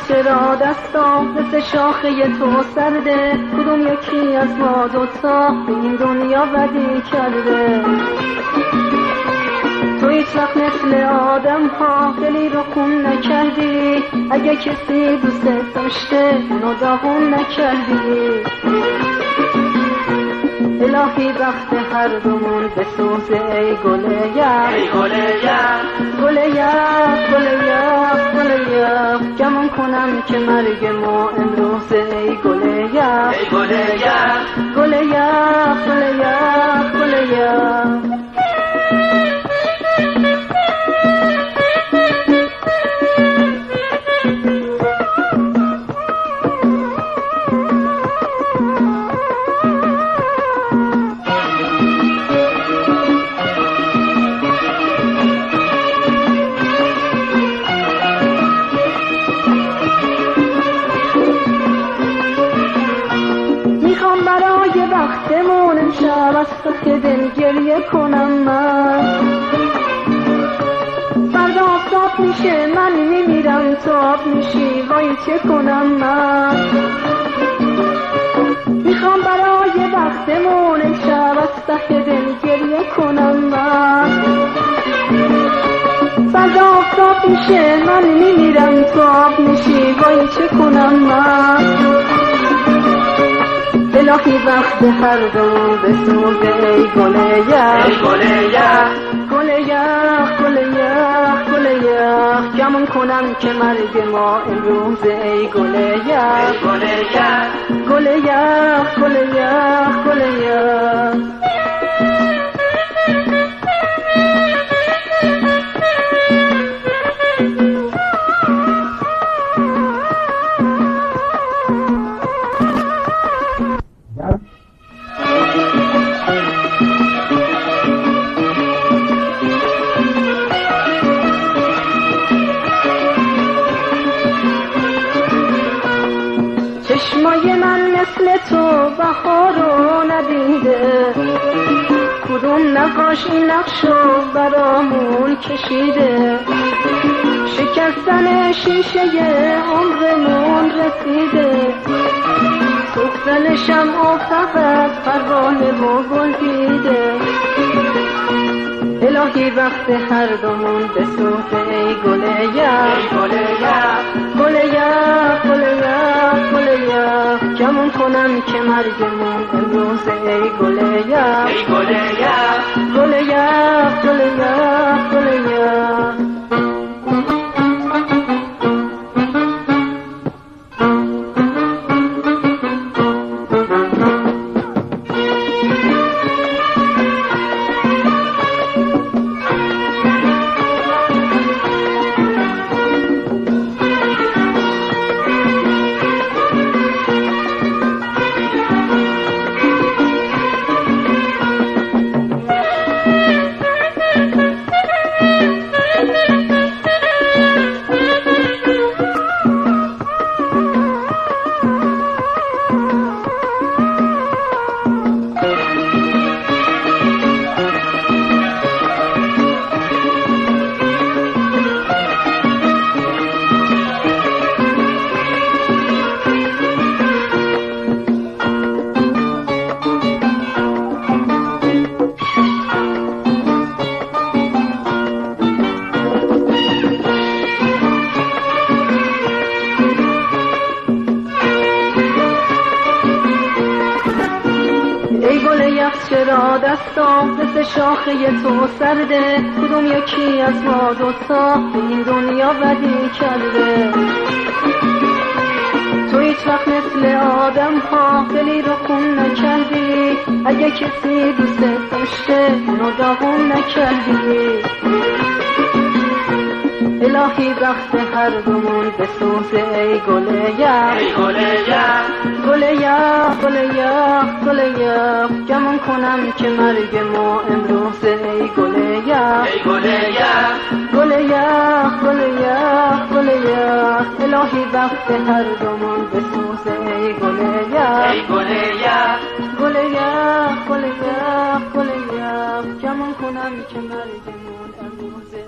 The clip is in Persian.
چرا دستام مثل شاخه تو سرده؟ کدوم یکی از ما دوتا به این دنیا بدی کرده؟ تو هیچ وقت مثل آدم ها دلی رو خون نکردی، اگه کسی دوست داشته اونو داغون نکردی. الهی بخت هر دومون بسوزه ای گل یخ، ای گل یخ، گل یخ، گل یخ، گل یخ. گمون کنم که مرگ ما امروزه ای گل یخ، ای گل یخ، گل یخ، گل یخ، گل یخ. برای وقتمون امشب از تو دل گریه کنم من. فردا آفتاب میشه من میمیرم، تو آب میشی وای چه کنم من. میخوام برای وقتمون امشب از تو دل گریه کنم من. فردا آفتاب میشه من میمیرم، تو آب میشی وای چه کنم من. الهی وقت هر دومون بسوزه ای گل یخ، ای گل یخ، گل یخ، گل یخ، گل یخ. گمون کنم که مرگ ما امروزه ای گل یخ، ای گل یخ، گل یخ، گل یخ، گل یخ. چشمای من مثل تو بهارو ندیده، کدوم نقاش این نقشو برامون کشیده؟ شکستن شیشه عمرمون رسیده، سوختن شمع و فقط پروانه و گل دیده. الهی وقت هر دومون بسوزه ای گل یخ، ای گل یخ، گل یخ، گل یخ، گل یخ. گمون کنم که مرگمون امروزه ای گل یخ، ای گل یخ، گل یخ، گل یخ، گل یخ. چرا دستام مثل شاخه تو سرده؟ کدوم یکی از ما دوتا به این دنیا بدی کرده؟ تو هیچ وقت مثل آدم ها دلی رو خون نکردی، اگه کسی دوست داشته اونو داغون نکردی. الهی بخت هر دومون بسوزه ای گل یخ، ای گل یخ، گل یخ، گل یخ، گل یخ. گمون کنم که مرگ ما امروزه ای گل یخ، ای گل یخ، گل یخ، گل یخ، گل یخ. الهی بخت هر دومون بسوزه ای گل یخ، ای گل یخ، گل یخ، گل یخ، گل یخ. گمون کنم که مرگ ما امروزه